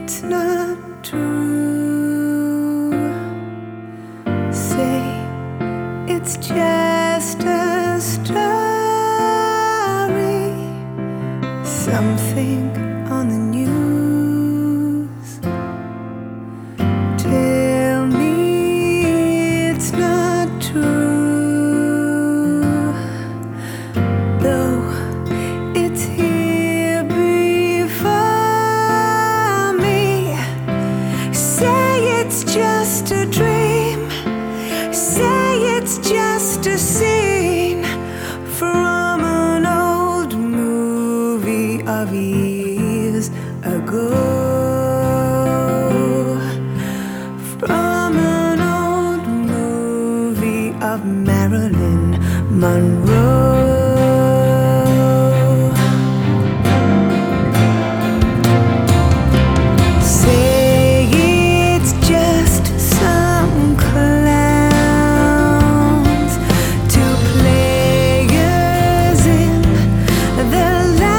it's not true. Say it's just a story, something on the news. Tell me it's not true, though it's here before me. Say it's just a dream, say it's just a scene from an old movie of years ago. From an old movie of Marilyn Monroe. Say it's just some clowns, two players in the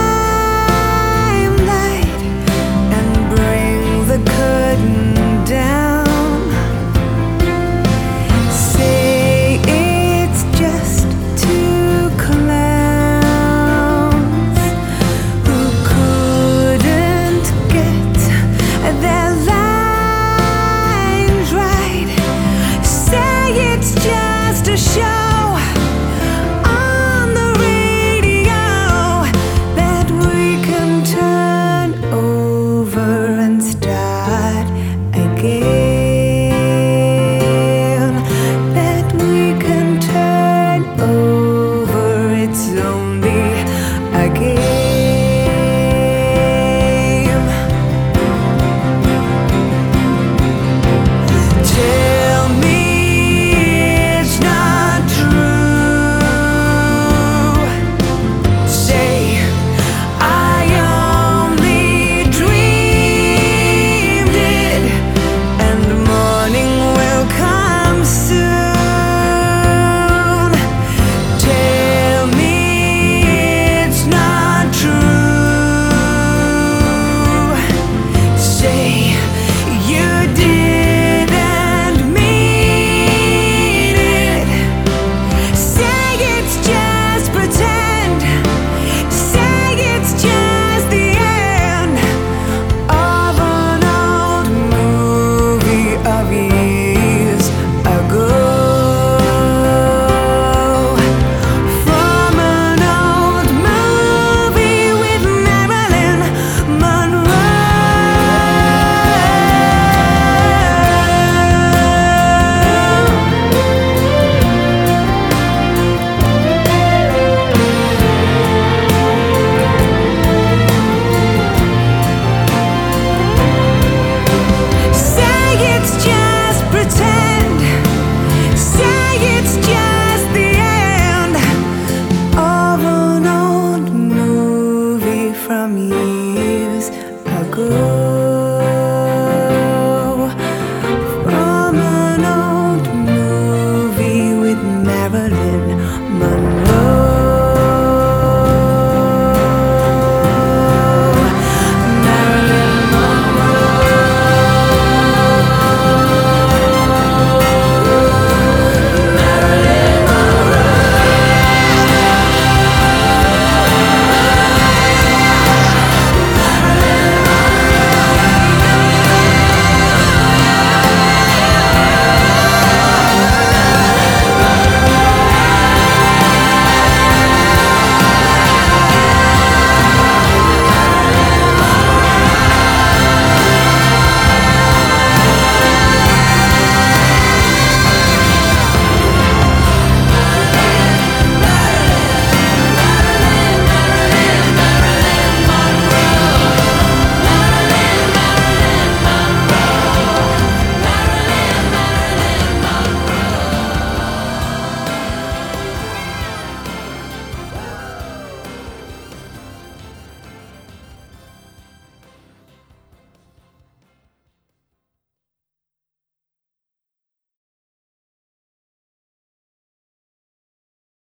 limelight, and bring the curtain down. Say it's just two clowns who couldn't get their lines right. Say it's just a show on the radio that we can turn over and start again. That we can turn over, it's only a game. Tell me it's not true. Say I only dreamed it, and the morning will come soon. Tell me it's not true. Say you didn't mean it. Say it's just pretend. Say it's just the end of an old movie of years ago. From an old movie with Marilyn Monroe. Say it's just pretend. Say it's just the end of an old movie from years ago.